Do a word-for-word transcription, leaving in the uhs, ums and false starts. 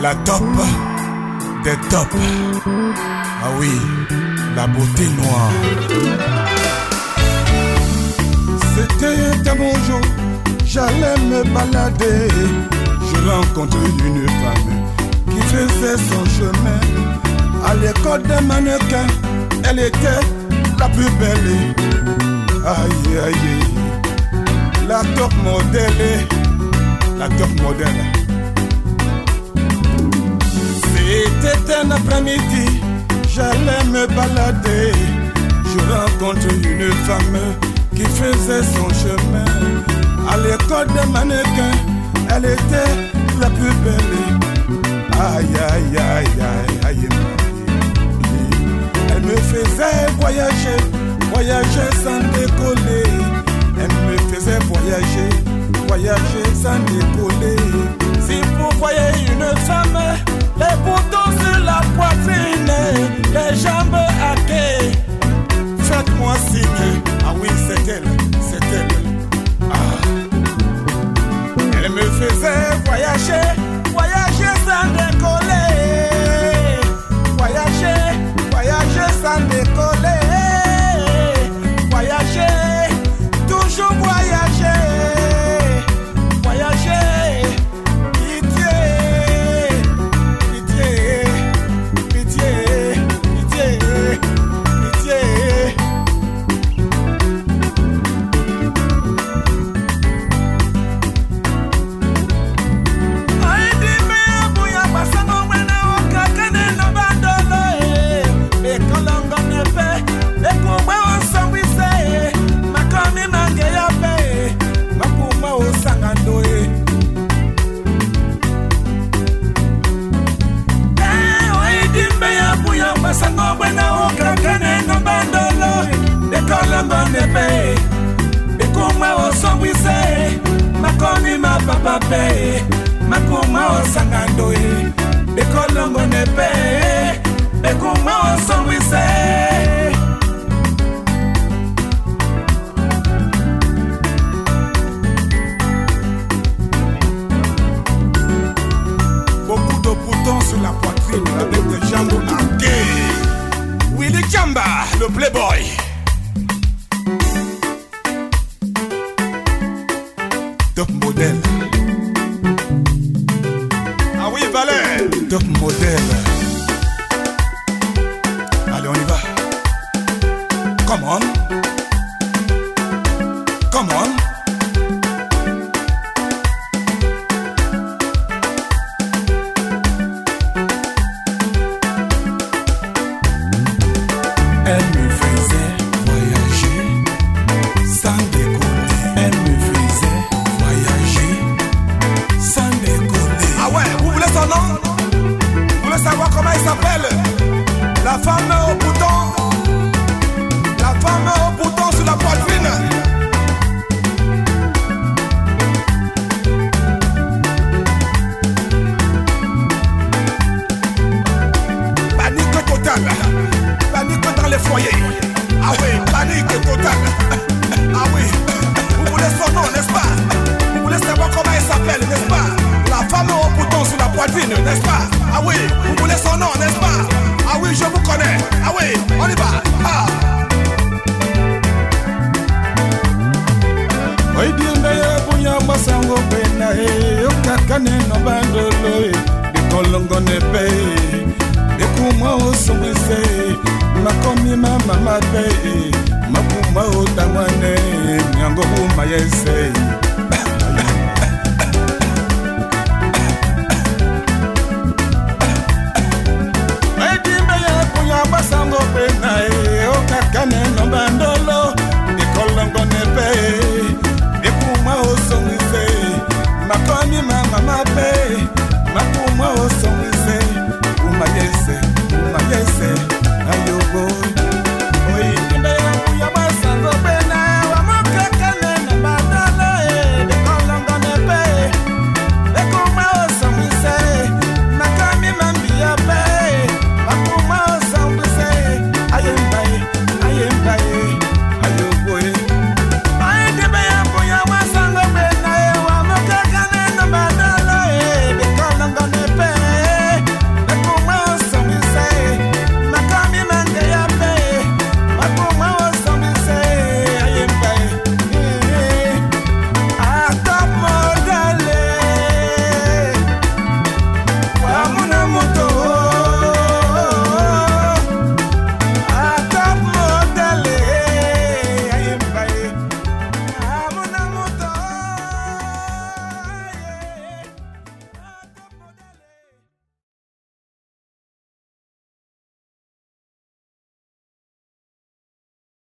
La top des tops. Ah oui, la beauté noire. C'était un bon jour, j'allais me balader. Je rencontre une femme qui faisait son chemin. À l'école des mannequins, elle était la plus belle. Aïe aïe aïe, la top modèle, la top modèle. C'était un après-midi, j'allais me balader. Je rencontre une femme qui faisait son chemin. À l'école des mannequins, elle était la plus belle. Aïe aïe aïe aïe aïe. Elle me faisait voyager, voyager sans décoller. Elle me faisait voyager, voyager sans décoller. Si vous voyez une femme, les boutons sur la poitrine, les jambes hackées, faites-moi signe. Ah oui, c'est elle, c'est elle. Ah. Elle me faisait voyager, voyager sans décoller. Voyager, voyager sans décoller. Voyager, toujours voyager. Voyager, pitié, pitié, pitié, pitié, pitié. Sango buena oka kane no bandolo de Colombo nepe de kuma o songwise makomi ma papa pe makuma o sangando de Colombo nepe de kuma o songwise. Beaucoup de boutons sur la poitrine avec des jambes hackées. Willy Kamba, le playboy. Top modèle. Ah oui, Valère. Top modèle. Allez, on y va. Come on. Come on. Elle me faisait voyager sans décoller. Elle me faisait voyager sans décoller. Ah ouais, vous voulez son nom? Vous voulez savoir comment il s'appelle? La femme au bouton. La femme au bouton sur la poitrine. Panique totale. Panique dans les foyers. Ah oui, panique totale. Ah oui, vous voulez son nom, n'est-ce pas? Vous voulez savoir comment il s'appelle, n'est-ce pas? La femme au bouton sur la poitrine, n'est-ce pas? Ah oui, vous voulez son nom, n'est-ce pas? Ah oui, je vous connais. Ah oui, on y va. Ah. Oui, bien meilleur pour y avoir sans repena. Et au cacane, no bandolo. De Colombo nepe. De kuma o songwise. Makomi ma mama pe. Makuma o tamane. Nyango ma yese.